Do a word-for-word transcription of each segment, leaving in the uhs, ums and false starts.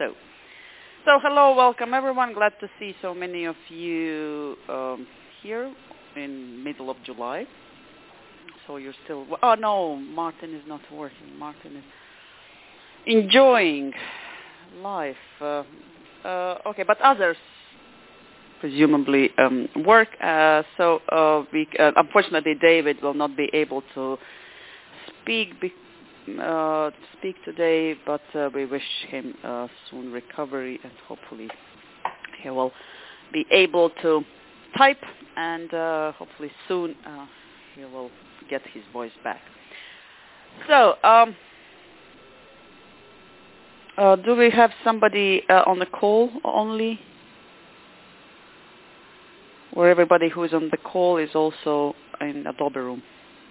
So, so hello, welcome everyone. Glad to see so many of you um, here in middle of July. So you're still, oh no, Martin is not working. Martin is enjoying life. Uh, uh, okay, but others presumably um, work. Uh, so uh, we, uh, unfortunately, David will not be able to speak be, uh, speak today, but uh, we wish him uh, soon recovery, and hopefully he will be able to type, and uh, hopefully soon uh, he will get his voice back. So, um, uh, do we have somebody uh, on the call only? Where everybody who is on the call is also in Adobe room.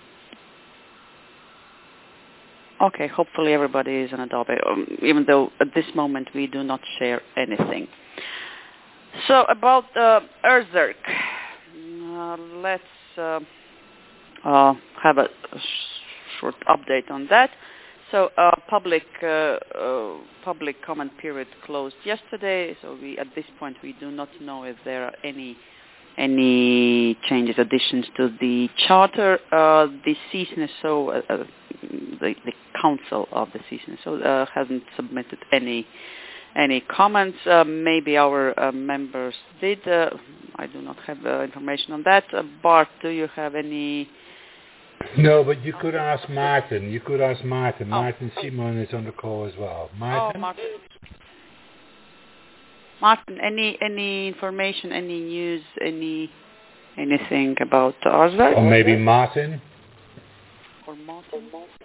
Okay, hopefully everybody is in Adobe, um, even though at this moment we do not share anything. So about uh, Erzurk, uh, let's uh, uh, have a, a short update on that. So uh, public uh, uh, public comment period closed yesterday. So we at this point we do not know if there are any any changes, additions to the charter. Uh, the C S N S O, uh, uh, the, the council of the C S N S O uh, hasn't submitted any any comments. Uh, maybe our uh, members did. Uh, I do not have uh, information on that. Uh, Bart, do you have any? No, but you could ask Martin. You could ask Martin. Oh. Martin Simon is on the call as well. Martin? Oh, Martin. Martin, any any information, any news, any anything about Erzurk? Or maybe Martin? Or Martin?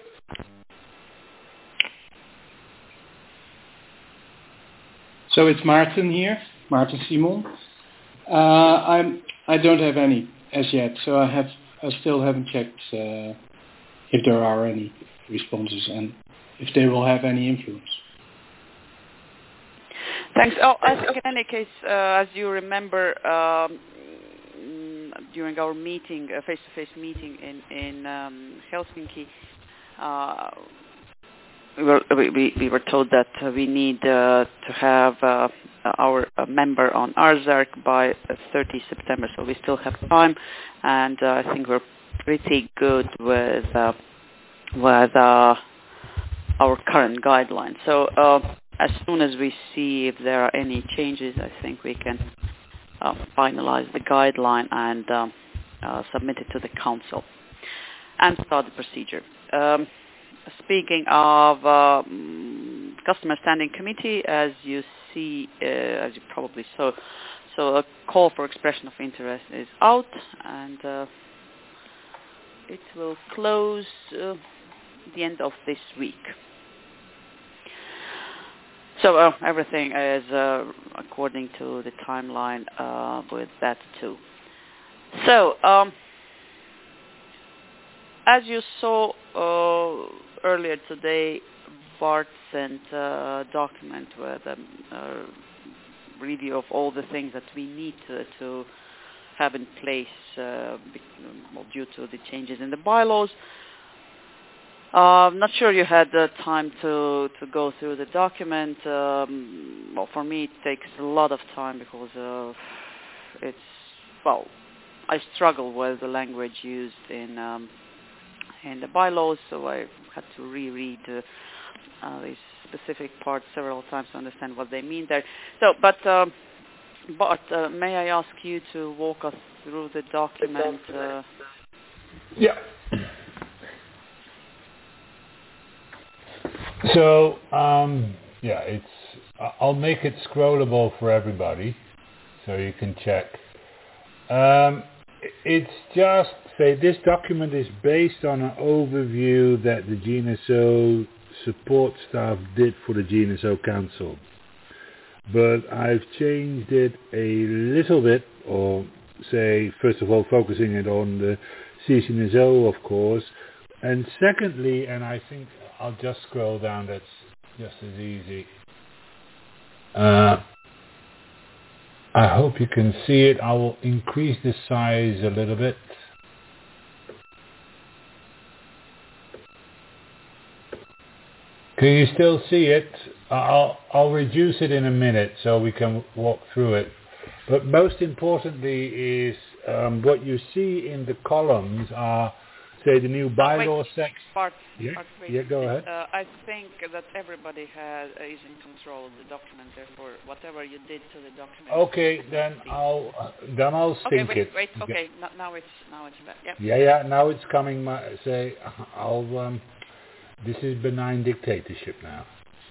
So it's Martin here, Martin Simon. Uh, I'm I don't have any as yet, so I have I still haven't checked uh, if there are any responses and if they will have any influence. Thanks. Oh, as in any case, uh, as you remember, um, during our meeting, uh, face-to-face meeting in in um, Helsinki, uh, we were we, we, we were told that uh, we need uh, to have uh, our uh, member on Erzurk by uh, thirtieth September. So we still have time, and uh, I think we're pretty good with uh, with uh, our current guidelines. So. Uh, As soon as we see if there are any changes, I think we can uh, finalize the guideline and um, uh, submit it to the council and start the procedure. Um, speaking of um, customer standing committee, as you see, uh, as you probably saw, so a call for expression of interest is out, and uh, it will close uh, the end of this week. So uh, everything is uh, according to the timeline uh, with that too. So um, as you saw uh, earlier today, Bart sent a document with a, a review of all the things that we need to, to have in place uh, due to the changes in the bylaws. Uh, I'm not sure you had the time to, to go through the document. Um, well, for me, it takes a lot of time because uh, it's, well, I struggle with the language used in um, in the bylaws, so I had to reread uh, uh, these specific parts several times to understand what they mean there. So, but, uh, but uh, may I ask you to walk us through the document? Uh, yeah. So, um, yeah, it's. I'll make it scrollable for everybody, so you can check. Um, it's just, say, this document is based on an overview that the G N S O support staff did for the G N S O Council. But I've changed it a little bit, or say, first of all, focusing it on the C S N S O, of course, and secondly, and I think I'll just scroll down, that's just as easy. Uh, I hope you can see it. I will increase the size a little bit. Can you still see it? I'll I'll reduce it in a minute so we can walk through it. But most importantly is um, what you see in the columns are, say, the new bylaw section. Part, yeah, part yeah, go ahead. Uh, I think that everybody has is in control of the document. Therefore, whatever you did to the document. Okay, then I'll uh, then I'll okay, sync wait, it. wait. Okay, no, now it's now it's back. Yep. Yeah, yeah. Now it's coming. My, say, I'll. Um, this is benign dictatorship now.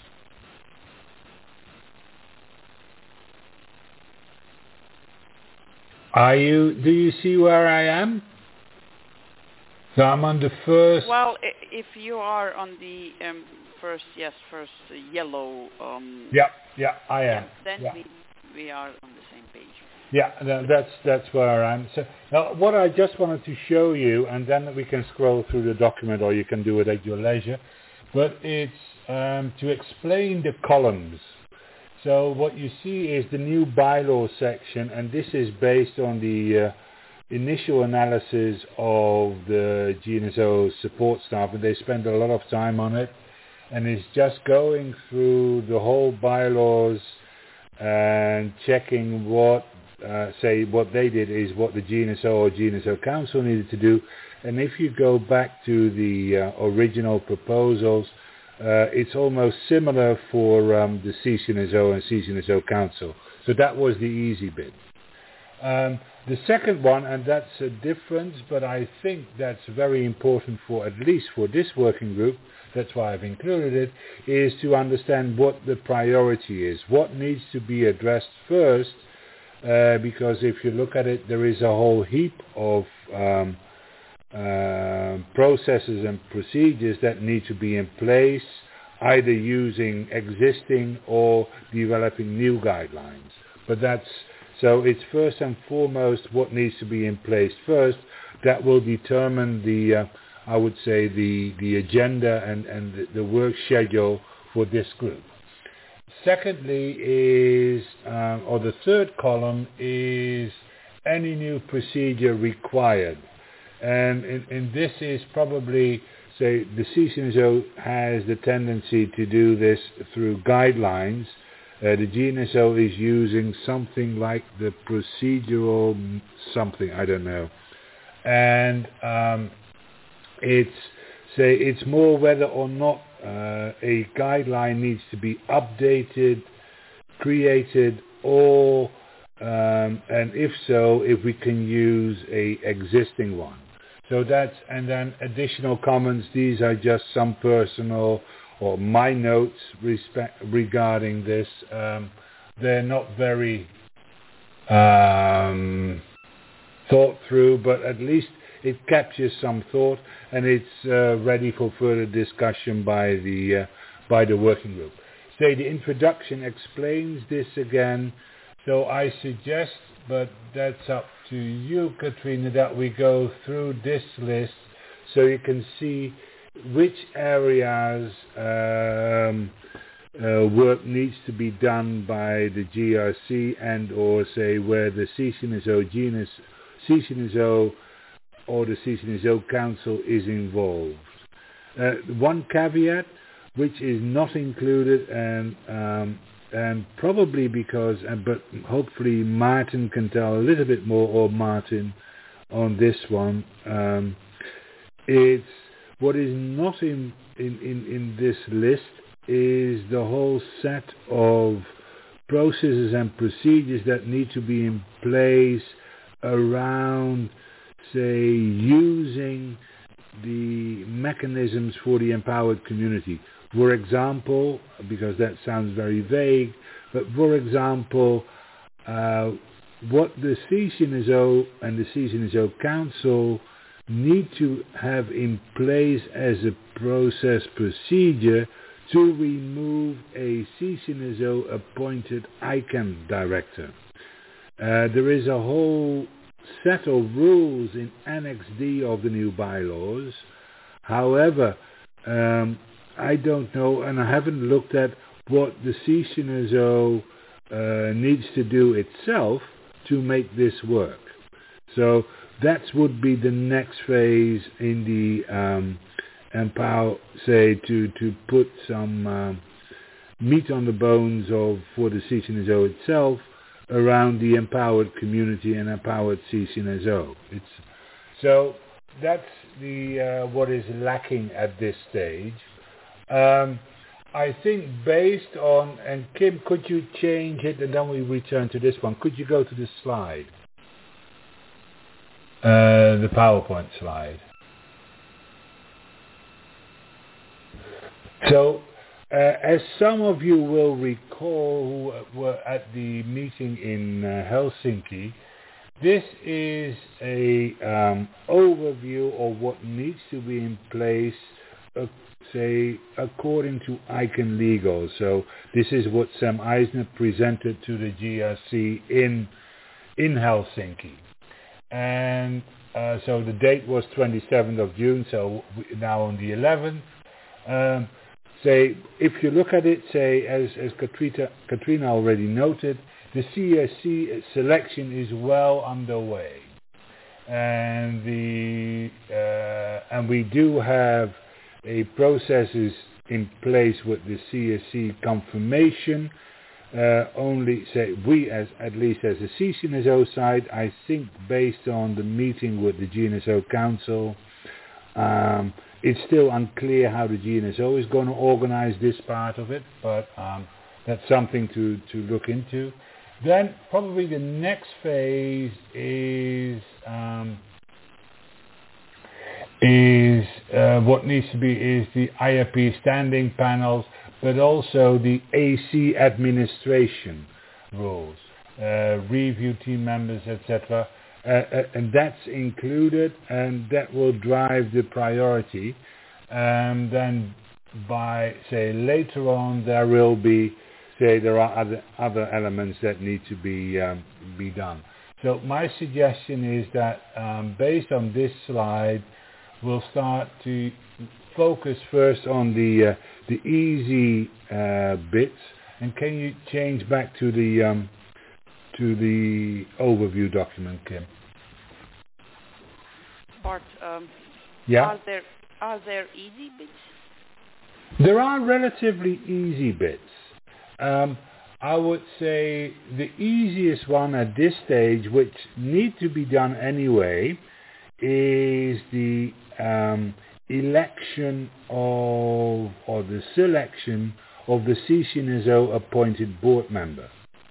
Are you? Do you see where I am? So I'm on the first. Well, i- if you are on the um, first, yes, first uh, yellow. Um, Yeah, yeah, I am. yeah, then yeah. we we are on the same page. Yeah, tha- that's that's where I'm. So now, what I just wanted to show you, and then we can scroll through the document, or you can do it at your leisure. But it's um, to explain the columns. So what you see is the new bylaw section, and this is based on the uh, initial analysis of the G N S O support staff, and they spend a lot of time on it, and it's just going through the whole bylaws and checking what, uh, say, what they did is what the G N S O or G N S O Council needed to do. And if you go back to the uh, original proposals, uh, it's almost similar for um, the C C N S O and C C N S O Council. So that was the easy bit. Um, the second one, and that's a difference, but I think that's very important for, at least for this working group, that's why I've included it, is to understand what the priority is, what needs to be addressed first, uh, because if you look at it, there is a whole heap of um, uh, processes and procedures that need to be in place, either using existing or developing new guidelines. But that's So it's first and foremost what needs to be in place first. That will determine the, uh, I would say, the, the agenda and, and the, the work schedule for this group. Secondly is, um, or the third column is any new procedure required. And, and, and this is probably, say, the C C N S O has the tendency to do this through guidelines. Uh, the G N S O is using something like the procedural something, I don't know. And um, it's, say, it's more whether or not uh, a guideline needs to be updated, created, or, um, and if so, if we can use a existing one. So that's, and then additional comments, these are just some personal or my notes respect, regarding this. Um, they're not very um, thought through, but at least it captures some thought, and it's uh, ready for further discussion by the uh, by the working group. Say the introduction explains this again, so I suggest, but that's up to you, Katrina, that we go through this list so you can see which areas um, uh, work needs to be done by the G R C, and or say where the C C N S O, G N S, C C N S O or the C C N S O Council is involved. Uh, one caveat, which is not included, and um, and probably because, uh, but hopefully Martin can tell a little bit more, or Martin, on this one. Um, it's what is not in, in, in, in this list is the whole set of processes and procedures that need to be in place around, say, using the mechanisms for the empowered community. For example, because that sounds very vague, but for example, uh, what the C C N S O and the C C N S O Council need to have in place as a process procedure to remove a C C N S O appointed I C A M director. Uh, there is a whole set of rules in Annex D of the new bylaws. However, um, I don't know, and I haven't looked at what the C C N S O uh, needs to do itself to make this work. So that would be the next phase in the um, empower, say, to, to put some um, meat on the bones of for the C C N S O itself around the empowered community and empowered C C N S O. It's so that's the uh, what is lacking at this stage. Um, I think based on, and Kim, could you change it and then we return to this one? Could you go to the slide? Uh, the PowerPoint slide. So, uh, as some of you will recall who were at the meeting in uh, Helsinki, this is a um, overview of what needs to be in place, uh, say, according to ICANN Legal. So this is what Sam Eisner presented to the G R C in in Helsinki. And uh, so the date was twenty-seventh of June, so we, now on the eleventh. Um, say, if you look at it, say, as, as Katrina, Katrina already noted, the C S C selection is well underway. And the uh, and we do have a processes in place with the C S C confirmation. Uh, only say we as at least as a C C N S O side, I think based on the meeting with the G N S O Council, um, it's still unclear how the G N S O is going to organize this part of it, but um, that's something to, to look into. Then probably the next phase is um, is uh, what needs to be is the I R P standing panels, but also the A C administration rules, uh, review team members, et cetera. Uh, uh, and that's included, and that will drive the priority. And then by, say, later on, there will be, say, there are other other elements that need to be um, be done. So my suggestion is that um, based on this slide, we'll start to focus first on the uh, the easy uh, bits. And can you change back to the um, to the overview document, Kim? Bart, um, yeah. Are there are there easy bits? There are relatively easy bits. Um, I would say the easiest one at this stage, which need to be done anyway, is the um, election of or the selection of the C C N S O appointed board member.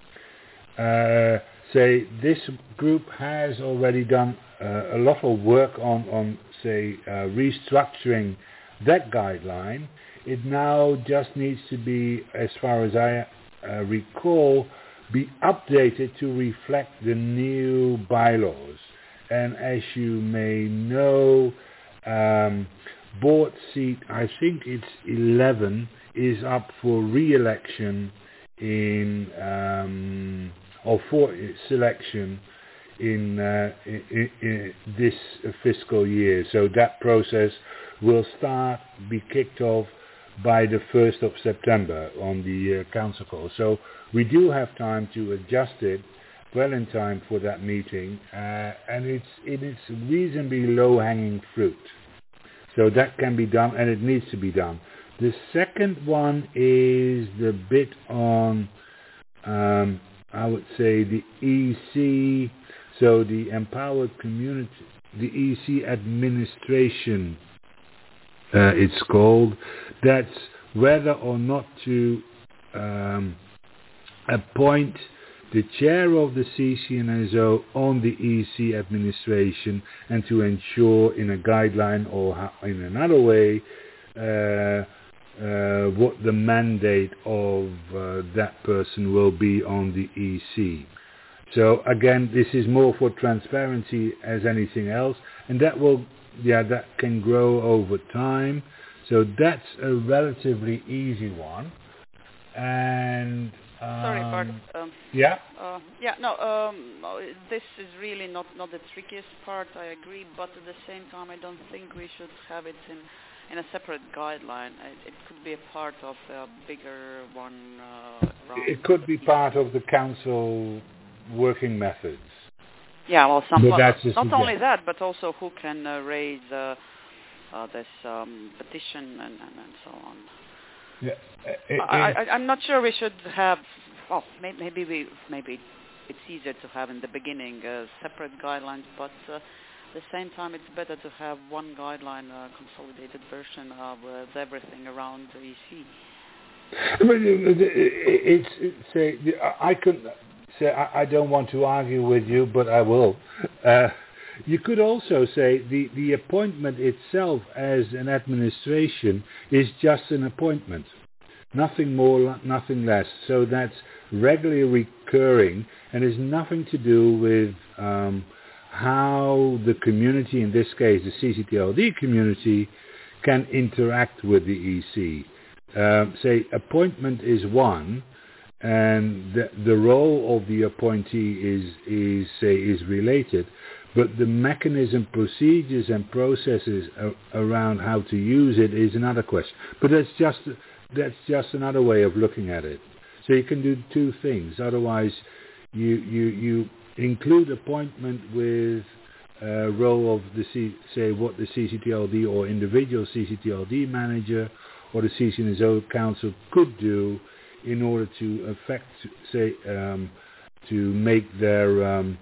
Uh, say this group has already done uh, a lot of work on, on say, uh, restructuring that guideline. It now just needs to be, as far as I uh, recall, be updated to reflect the new bylaws. And as you may know, um, board seat, I think it's eleven, is up for re-election in um, or for selection in, uh, in, in this fiscal year. So that process will start, be kicked off by the first of September on the uh, council call. So we do have time to adjust it well in time for that meeting, uh, and it's it is reasonably low-hanging fruit. So that can be done, and it needs to be done. The second one is the bit on, um, I would say, the E C, so the empowered community, the E C administration, uh, it's called. That's whether or not to um, appoint the chair of the C C N S O on the E C administration, and to ensure in a guideline or in another way uh, uh, what the mandate of uh, that person will be on the E C. So again, this is more for transparency as anything else, and that will, yeah, that can grow over time. So that's a relatively easy one. And um, sorry, Bart. Um, yeah. Uh, yeah. No. Um, this is really not not the trickiest part. I agree, but at the same time, I don't think we should have it in in a separate guideline. It, it could be a part of a bigger one. Uh, it could be part of the council working methods. Yeah. Well, some, but that's not only that, but also who can uh, raise uh, uh, this um, petition and, and, and so on. Yeah. It, I, I, I'm not sure we should have. Well, maybe, maybe we maybe it's easier to have in the beginning uh, separate guidelines, but uh, at the same time, it's better to have one guideline, a consolidated version of uh, everything around the E C. But it's, it's say I could say I, I don't want to argue with you, but I will. Uh, you could also say the, the appointment itself as an administration is just an appointment, nothing more, nothing less. So that's regularly recurring and has nothing to do with um, how the community, in this case the C C T L D community, can interact with the E C. Um, say appointment is one, and the, the role of the appointee is is say is related, but the mechanism, procedures, and processes a, around how to use it is another question. But that's just that's just another way of looking at it. So you can do two things. Otherwise, you you you include appointment with uh, role of the C, say what the C C T L D or individual C C T L D manager or the C C N S O Council could do in order to affect, say, um, to make their um,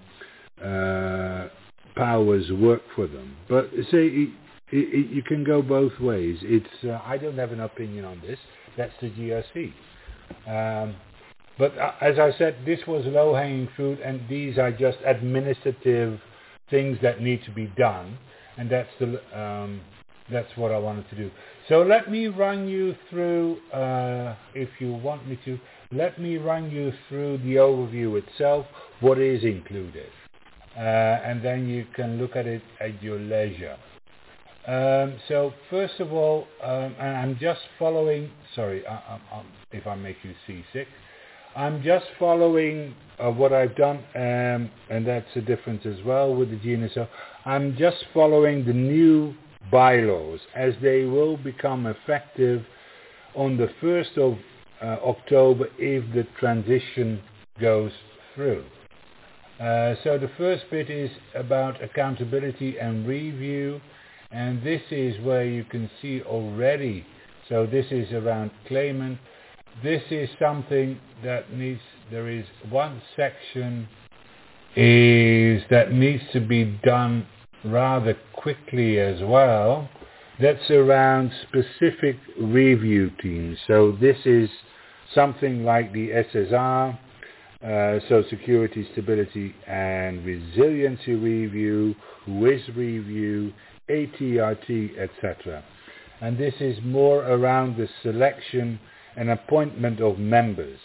uh, powers work for them. But say it, it, you can go both ways. It's uh, I don't have an opinion on this. That's the G R C. Um, but uh, as I said, this was low-hanging fruit, and these are just administrative things that need to be done, and that's the um, that's what I wanted to do. So let me run you through, uh, if you want me to, let me run you through the overview itself, what is included, uh, and then you can look at it at your leisure. Um, so first of all, um, and I'm just following, sorry, I, I, I, if I make you seasick, I'm just following uh, what I've done, um, and that's the difference as well with the G N S O. I'm just following the new bylaws as they will become effective on the first of uh, October if the transition goes through. Uh, so the first bit is about accountability and review, and this is where you can see already, so this is around claimant. This is something that needs, there is one section is that needs to be done rather quickly as well. That's around specific review teams. So this is something like the S S R, uh, so Security, Stability and Resiliency Review, W I S Review, A T R T, et cetera. And this is more around the selection and appointment of members.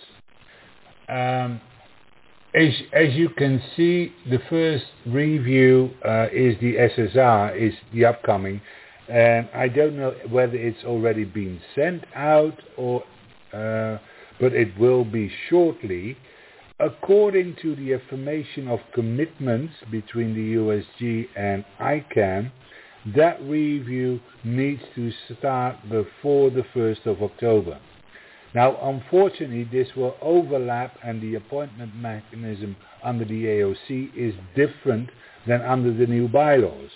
Um, As, as you can see, the first review uh, is the S S R, is the upcoming, and I don't know whether it's already been sent out, or, uh, but it will be shortly. According to the affirmation of commitments between the U S G and I CANN, that review needs to start before the first of October. Now, unfortunately, this will overlap, and the appointment mechanism under the A O C is different than under the new bylaws.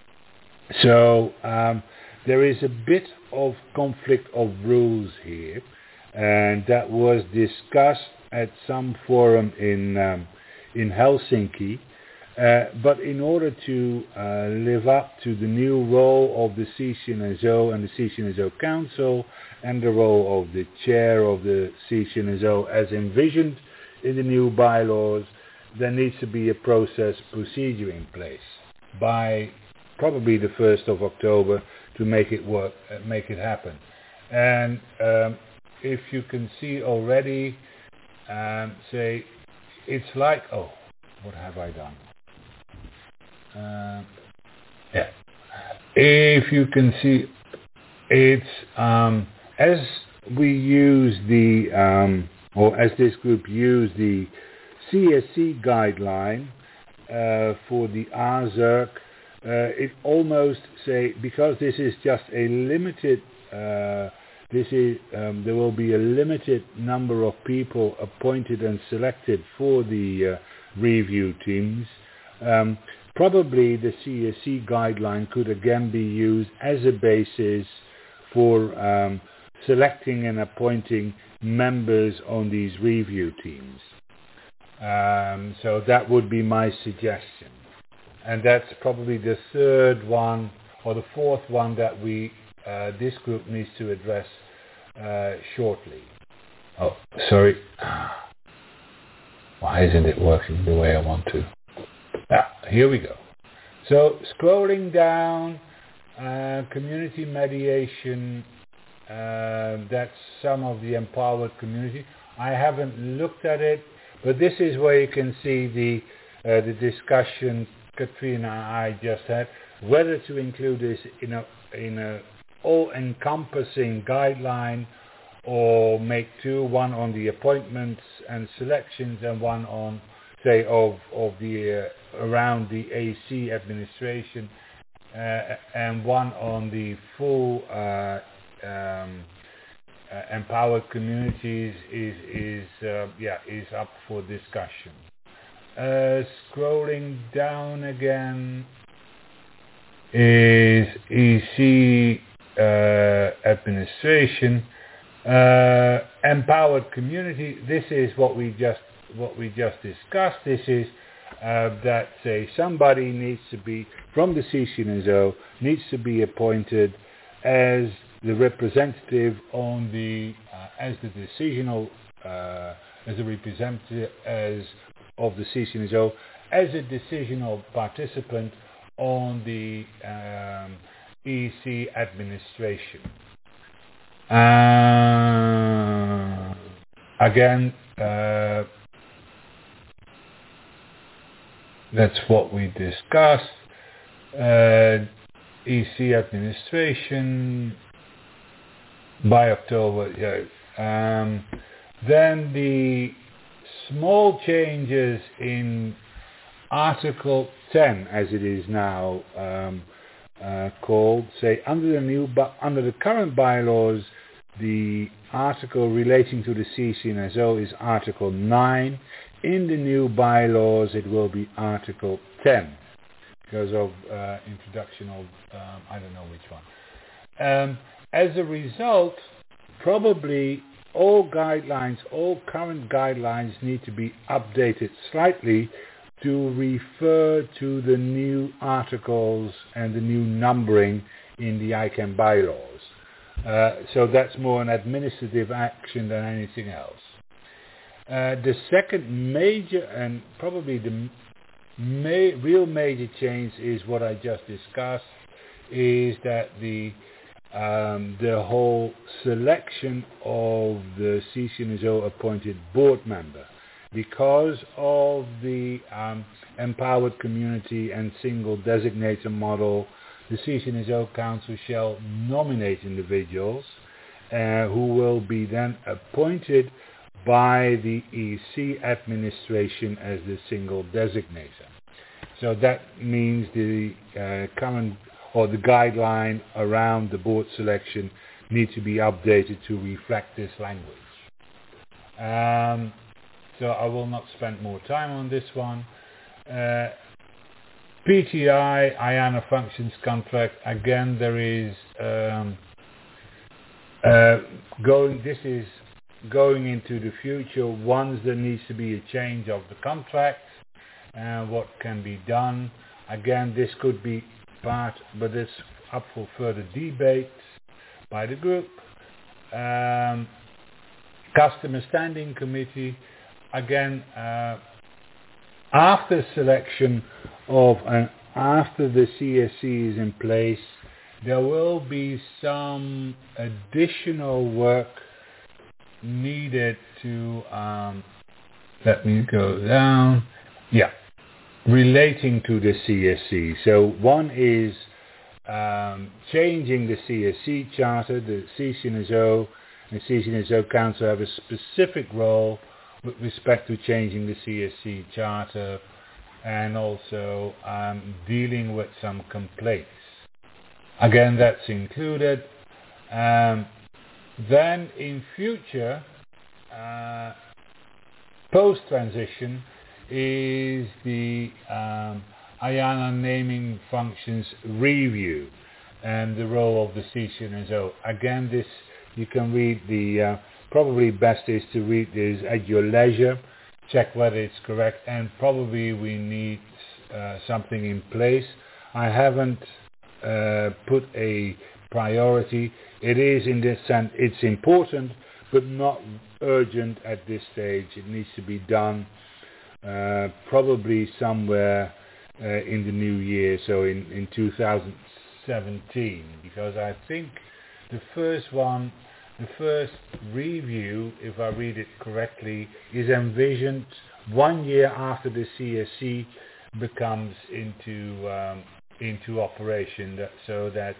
So um, there is a bit of conflict of rules here, and that was discussed at some forum in um, in Helsinki. Uh, but in order to uh, live up to the new role of the C C N S O and the C C N S O Council and the role of the chair of the C C N S O as envisioned in the new bylaws, there needs to be a process procedure in place by probably the first of October to make it work, uh, make it happen. And um, if you can see already, um, say, it's like, oh, what have I done? Uh, yeah. If you can see, it's um, as we use the, um, or as this group used the C S C guideline uh, for the A Z E R C, uh, it almost say, because this is just a limited, uh, this is um, there will be a limited number of people appointed and selected for the uh, review teams. Um, Probably the C S C guideline could again be used as a basis for um, selecting and appointing members on these review teams. Um, so that would be my suggestion. And that's probably the third one or the fourth one that we uh, this group needs to address uh, shortly. Oh, sorry. Why isn't it working the way I want to? Ah, here we go. So scrolling down, uh, community mediation, uh, that's some of the empowered community. I haven't looked at it, but this is where you can see the uh, the discussion Katrina and I just had, whether to include this in a in a all-encompassing guideline or make two, one on the appointments and selections and one on, say, of of the uh, around the A C administration uh, and one on the full uh, um, uh, empowered communities is is uh, yeah is up for discussion. Uh, scrolling down again is E C uh, administration, uh, empowered community. This is what we just what we just discussed. This is uh, that say somebody needs to be from the C C N S O needs to be appointed as the representative on the uh, as the decisional uh, as a representative as of the C C N S O as a decisional participant on the um, E C administration. Uh, again, uh, that's what we discussed. Uh, E C administration by October. Yeah. Um, then the small changes in Article ten, as it is now um, uh, called, say under the new, bu- under the current bylaws, the article relating to the C C N S O is Article nine. In the new bylaws, it will be Article ten because of uh, introduction of um, I don't know which one. Um, as a result, probably all guidelines, all current guidelines need to be updated slightly to refer to the new articles and the new numbering in the I CANN bylaws. Uh, so that's more an administrative action than anything else. Uh, the second major and probably the ma- real major change is what I just discussed, is that the um, the whole selection of the C C N S O appointed board member, because of the um, empowered community and single designator model, the C C N S O Council shall nominate individuals uh, who will be then appointed by the E C administration as the single designator. So that means the uh, current or the guideline around the board selection need to be updated to reflect this language. Um, So I will not spend more time on this one. Uh, P T I, IANA Functions Contract, again there is um, uh, going, this is going into the future. Once there needs to be a change of the contract and what can be done. Again, this could be part, but it's up for further debate by the group. Um, Customer Standing Committee. Again, uh, after selection of and after the C S C is in place, there will be some additional work needed to, um, let me go down, yeah, relating to the C S C. So one is um, changing the C S C charter. The C C N S O and C C N S O Council have a specific role with respect to changing the C S C charter and also um, dealing with some complaints. Again, that's included. Um, then in future, uh, post-transition is the um, IANA naming functions review and the role of the C C N S O. Again, this You can read the, uh, probably best is to read this at your leisure, check whether it's correct, and probably we need uh, something in place. I haven't uh, put a priority. It is in this sense, it's important, but not urgent at this stage. It needs to be done uh, probably somewhere uh, in the new year, so in, in two thousand seventeen, because I think the first one, the first review, if I read it correctly, is envisioned one year after the C S C becomes into um, into operation. That, so that's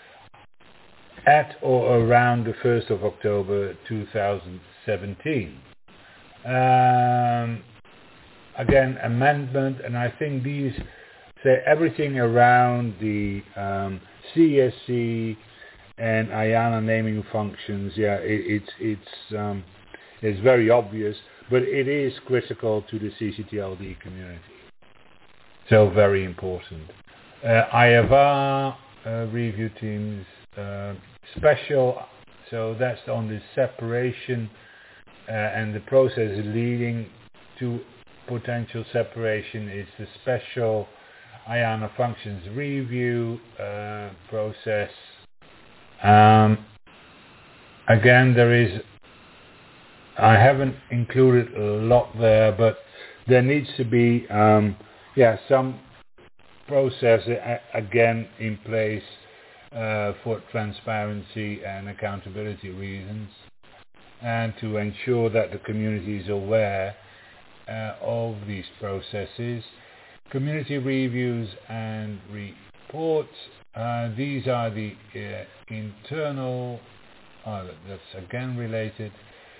at or around the first of October two thousand seventeen. Um, again, amendment, and I think these say everything around the um, C S C and IANA naming functions. Yeah, it, it's it's um, it's very obvious, but it is critical to the C C T L D community. So very important. Uh, I F R uh, review teams. Uh, special, so that's on the separation uh, and the process leading to potential separation is the special IANA functions review uh, process. Um, again, there is, I haven't included a lot there, but there needs to be um, yeah, some process uh, again in place Uh, for transparency and accountability reasons, and to ensure that the community is aware uh, of these processes. Community reviews and reports, uh, these are the uh, internal, oh, that's again related.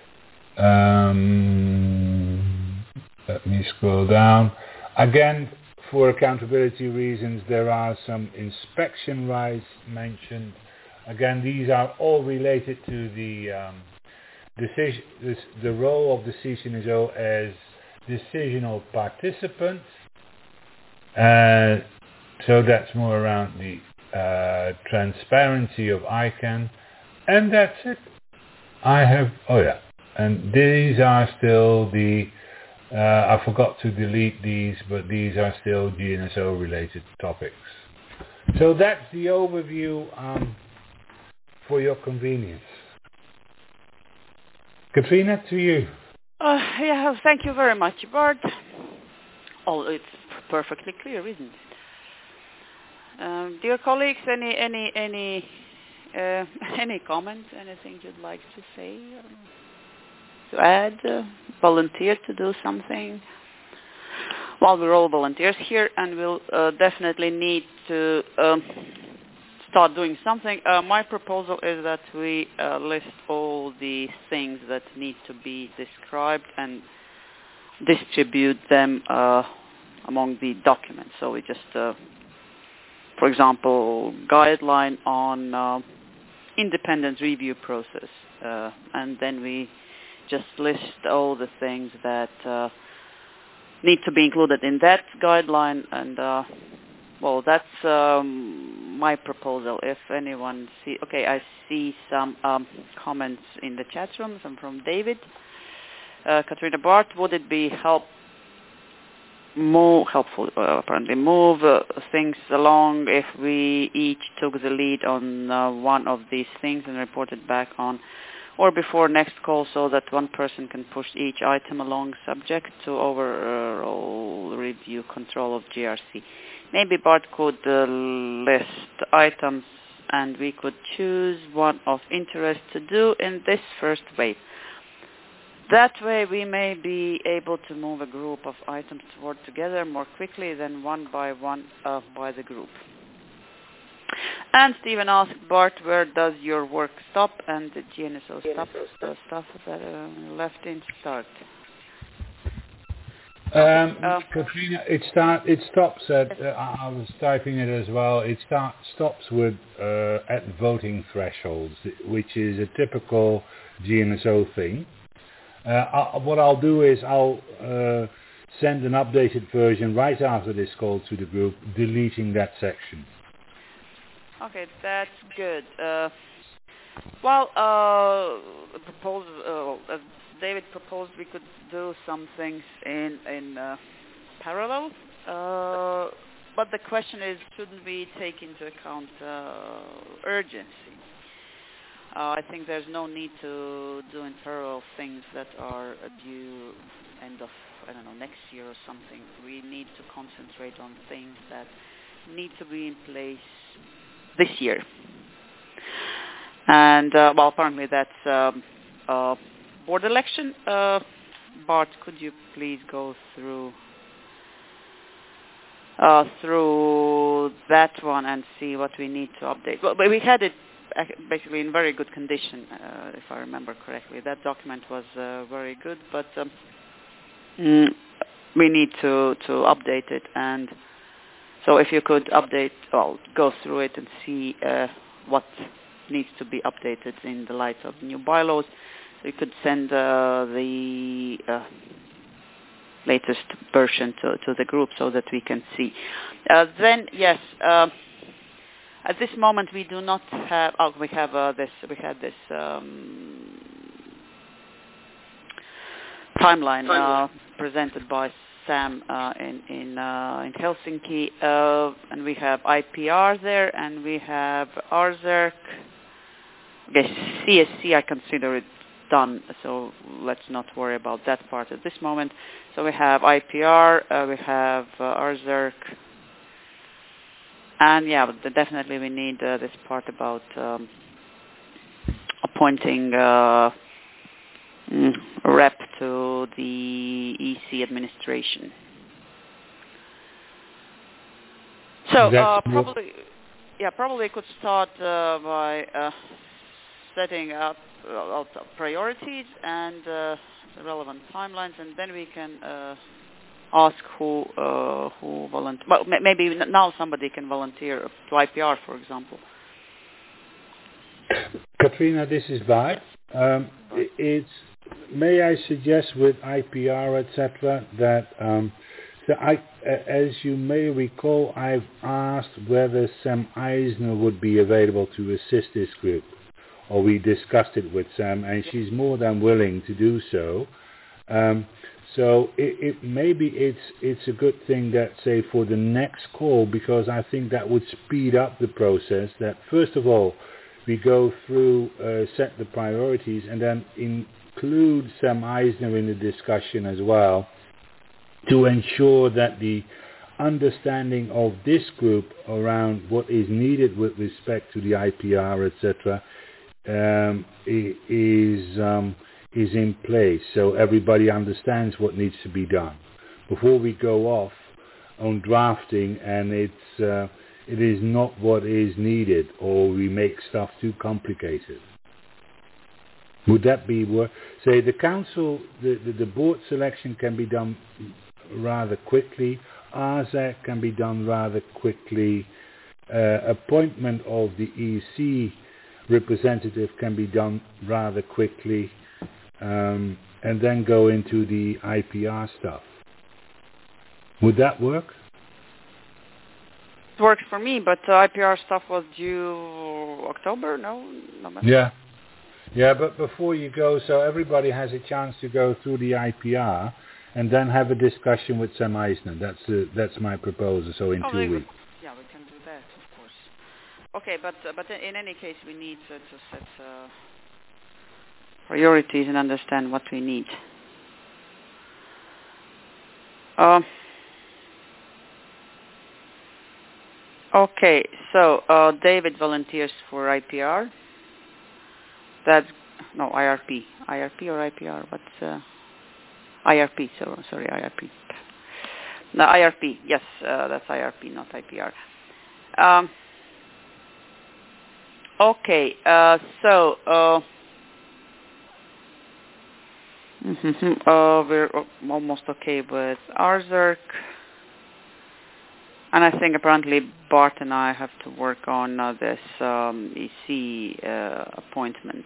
Um, let me scroll down. Again, for accountability reasons, there are some inspection rights mentioned. Again, these are all related to the um, decision, this, the role of the C C N S O as decisional participant. Uh, so that's more around the uh, transparency of I CANN, and that's it. I have, oh yeah, and these are still the. Uh, I forgot to delete these, but these are still G N S O related topics. So that's the overview um, for your convenience. Katrina, to you. Uh, yeah, thank you very much, Bart. Oh, it's perfectly clear, isn't it? Um, dear colleagues, any any any uh, any comments? Anything you'd like to say? Or to add, uh, volunteer to do something? Well, we're all volunteers here, and we'll uh, definitely need to um, start doing something. Uh, my proposal is that we uh, list all the things that need to be described and distribute them uh, among the documents. So we just, uh, for example, guideline on uh, independent review process, uh, and then we just list all the things that uh, need to be included in that guideline, and uh, well, that's um, my proposal. If anyone see, okay, I see some um, comments in the chat room, some from David. Uh, Katrina Bart, would it be help more helpful, uh, apparently, move uh, things along if we each took the lead on uh, one of these things and reported back on, or before next call, so that one person can push each item along, subject to overall review control of G R C. Maybe Bart could uh, list items and we could choose one of interest to do in this first wave. That way we may be able to move a group of items toward together more quickly than one by one uh, by the group. And Stephen asked, Bart, where does your work stop and the G N S O stuff, the stuff that uh, left in start? Um, uh, Katrina, it start it stops at. Uh, I was typing it as well. It start stops with uh, at voting thresholds, which is a typical G N S O thing. Uh, I, what I'll do is I'll uh, send an updated version right after this call to the group, deleting that section. Okay, that's good. Uh, Well, uh, propose, uh, as David proposed, we could do some things in in uh, parallel. Uh, but the question is, shouldn't we take into account uh, urgency? Uh, I think there's no need to do in parallel things that are due end of, I don't know, next year or something. We need to concentrate on things that need to be in place this year. And, uh, well, apparently that's um, uh, board election. Uh, Bart, could you please go through uh, through that one and see what we need to update? Well, we had it basically in very good condition, uh, if I remember correctly. That document was uh, very good, but um, mm, we need to, to update it. And so if you could update, well, go through it and see uh, what needs to be updated in the light of new bylaws. So you could send uh, the uh, latest version to, to the group so that we can see. Uh, then, yes, uh, at this moment we do not have. Oh, we have uh, this. We had this um, timeline uh, presented by Sam uh, in in, uh, in Helsinki, uh, and we have I P R there, and we have A R Z E R C. Okay, C S C I consider it done, so let's not worry about that part at this moment. So we have I P R, uh, we have uh, A R Z E R C, and yeah, but definitely we need uh, this part about um, appointing uh, mm, a rep to the E C administration. So uh, probably, yeah, probably could start uh, by uh, setting up uh, priorities and uh, the relevant timelines, and then we can uh, ask who uh, who volunteer. Well, m- maybe now somebody can volunteer to I P R, for example. Katrina, this is Bart. Um, it's may I suggest with I P R, et cetera, that um, so I, as you may recall, I've asked whether Sam Eisner would be available to assist this group. Or we discussed it with Sam, and she's more than willing to do so. Um, so it, it maybe it's it's a good thing that, say, for the next call, because I think that would speed up the process. That first of all, we go through, uh, set the priorities, and then include Sam Eisner in the discussion as well, to ensure that the understanding of this group around what is needed with respect to the I P R, et cetera, Um, is um, is in place, so everybody understands what needs to be done before we go off on drafting, and it's uh, it is not what is needed, or we make stuff too complicated. Would that be work? Say the council, the, the, the board selection can be done rather quickly. A R Z E R C can be done rather quickly. Uh, appointment of the E C representative can be done rather quickly, um, and then go into the I P R stuff. Would that work? It works for me, but uh, I P R stuff was due October, no? November? Yeah. Yeah, but before you go, so everybody has a chance to go through the I P R and then have a discussion with Sam Eisner. That's uh, that's my proposal, so in oh, two weeks. Yeah, we can do that, of course. Okay, but uh, but in any case, we need uh, to set uh, priorities and understand what we need. Uh, okay, so uh, David volunteers for I P R. That's no I R P, I R P or I P R. What's uh, I R P? So sorry, I R P. No, I R P. Yes, uh, that's I R P, not I P R. Um, Okay, uh, so uh, mm-hmm, uh, we're almost okay with A R Z E R C, and I think apparently Bart and I have to work on uh, this um, E C uh, appointment.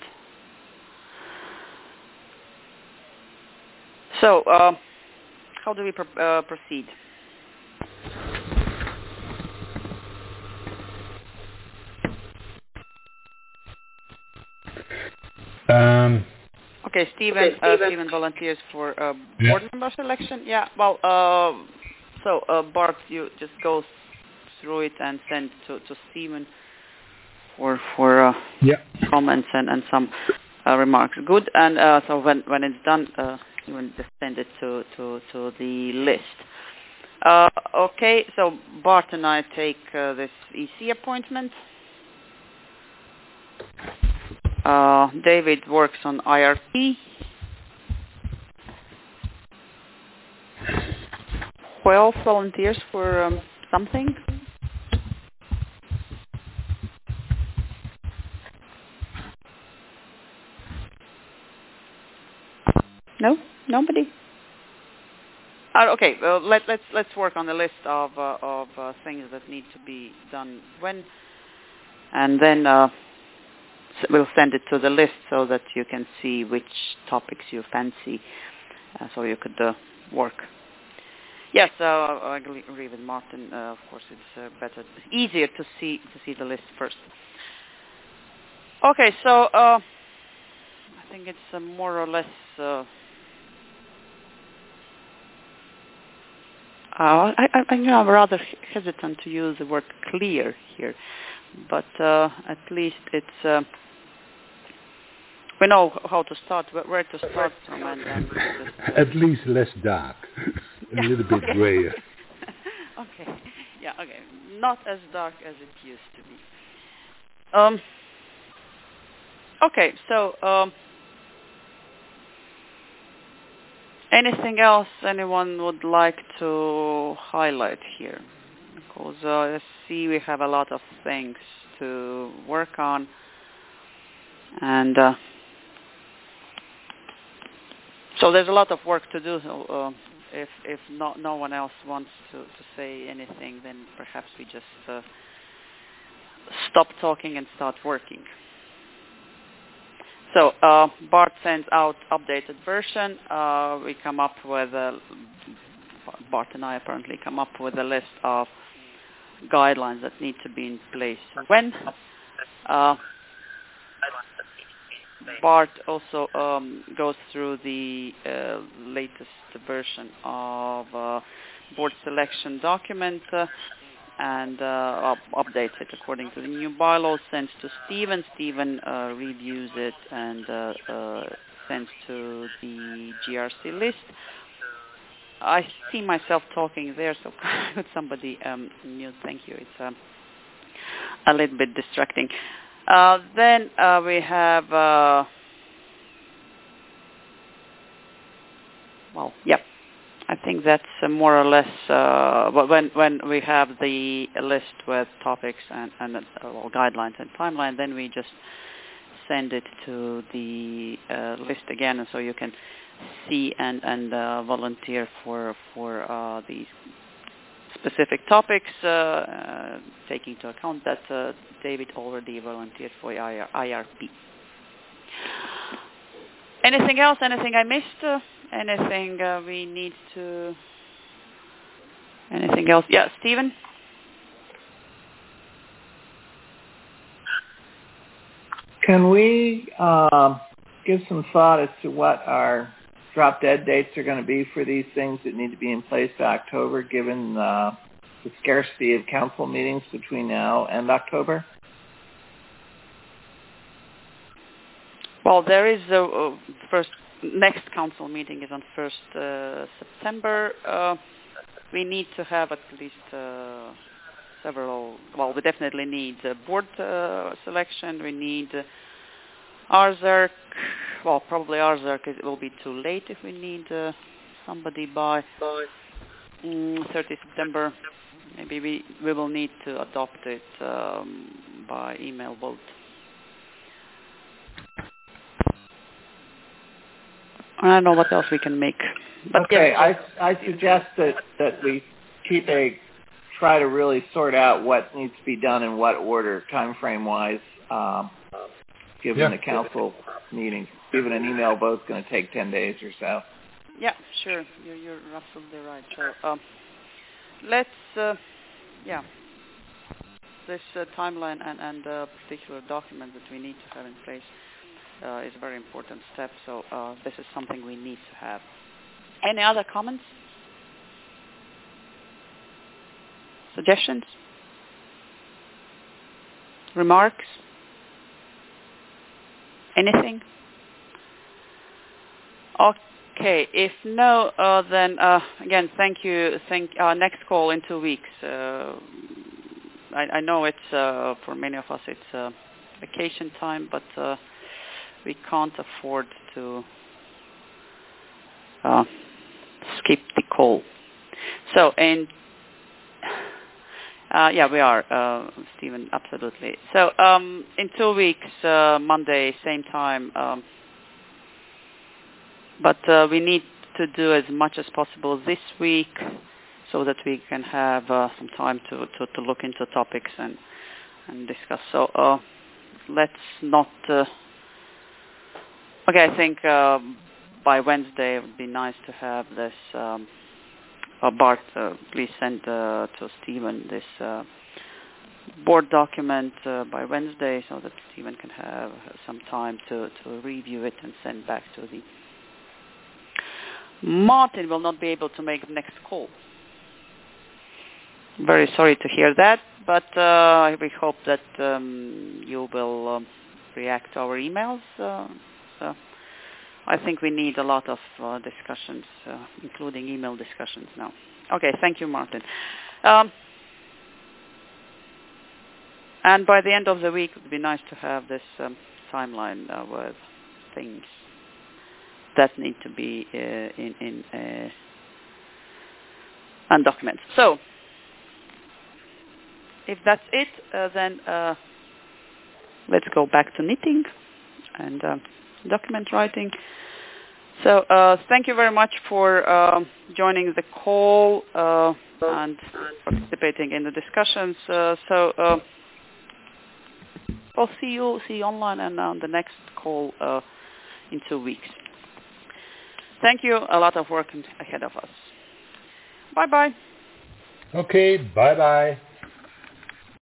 So, uh, how do we pr- uh, proceed? Um, Okay, Stephen, Okay, uh, Stephen. Stephen volunteers for uh, Yeah. board member selection. Yeah, well, uh, so uh, Bart, you just go through it and send to, to Stephen for for uh, yeah. comments and, and some uh, remarks. Good, and uh, so when, when it's done, uh, you will just send it to, to, to the list. Uh, okay, so Bart and I take uh, this E C appointment. Uh, David works on I R P. Who else volunteers for um, something? No, nobody. Uh, okay, well, let, let's let's work on the list of uh, of uh, things that need to be done when, and then uh, s- we'll send it to the list so that you can see which topics you fancy, uh, so you could uh, work. Yes, uh, I agree agree with Martin. Uh, of course, it's uh, better, easier to see to see the list first. Okay, so uh, I think it's uh, more or less. Uh, Uh, I, I, I know I'm rather hesitant to use the word clear here, but uh, at least it's uh, we know how to start, where to start from, and, and just, uh, At least less dark, a yeah, little bit okay. grayer. Okay, yeah, okay, not as dark as it used to be. Um, okay, so. Um, Anything else anyone would like to highlight here? Because uh, I see we have a lot of things to work on, and uh, so there's a lot of work to do. So uh, if if no no one else wants to, to say anything, then perhaps we just uh, stop talking and start working. So uh, Bart sends out updated version. Uh, we come up with a, Bart and I apparently come up with a list of guidelines that need to be in place when. Uh, Bart also um, goes through the uh, latest version of uh, board selection document uh, and uh, up- updates it according to the new bylaws, sends to Stephen. Stephen uh, reviews it and uh, uh, sends to the G R C list. I see myself talking there, so could somebody um, mute? Thank you. It's um, a little bit distracting. Uh, then uh, we have, uh, well, yep. I think that's uh, more or less uh, when when we have the list with topics and, and uh, well, guidelines and timeline, then we just send it to the uh, list again, and so you can see and and uh, volunteer for for uh, these specific topics, uh, uh, taking into account that uh, David already volunteered for I R P. Anything else? Anything I missed? Uh, anything uh, we need to? Anything else? Yeah, Stephen? Can we um, give some thought as to what our drop-dead dates are going to be for these things that need to be in place by October, given uh, the scarcity of council meetings between now and October? Well, there is a, a first next council meeting is on first uh, September. Uh, we need to have at least uh, several. Well, we definitely need uh, board uh, selection. We need uh, R Z E R C. Well, probably R Z E R C. It will be too late if we need uh, somebody by mm, thirtieth September. Maybe we we will need to adopt it um, by email vote. I don't know what else we can make. But okay, yes. I, I suggest that, that we keep a, try to really sort out what needs to be done in what order, time frame wise, um, given Yeah. the council meetings. Even an email vote's going to take ten days or so. Yeah, sure. You're, you're absolutely right. So um, let's, uh, yeah, this uh, timeline and, and uh, particular document that we need to have in place. uh, is a very important step. So uh, this is something we need to have. Any other comments? Suggestions? Remarks? Anything? Okay. If no, uh, then uh, again, thank you. Thank our next call in two weeks. Uh, I, I know it's uh, for many of us it's uh, vacation time, but uh, we can't afford to uh, skip the call. So, and uh, yeah, we are, uh, Stephen, absolutely. So, um, in two weeks, uh, Monday, same time. Um, but uh, we need to do as much as possible this week, so that we can have uh, some time to, to, to look into topics and and discuss. So uh, let's not. Uh, okay, I think uh, by Wednesday it would be nice to have this. Um, uh, Bart, uh, please send uh, to Stephen this uh, board document uh, by Wednesday, so that Stephen can have some time to, to review it and send back to the. Martin will not be able to make the next call. Very sorry to hear that, but uh, we hope that um, you will um, react to our emails. Uh, so I think we need a lot of uh, discussions, uh, including email discussions now. Okay, thank you, Martin. Um, and by the end of the week, it would be nice to have this um, timeline uh, with things that need to be uh, in, in uh, and documents. So, if that's it, uh, then uh, let's go back to knitting and uh, document writing. So, uh, thank you very much for uh, joining the call uh, and participating in the discussions. Uh, so, uh, I'll see you, see you online and on the next call uh, in two weeks. Thank you. A lot of work ahead of us. Bye-bye. Okay, bye-bye.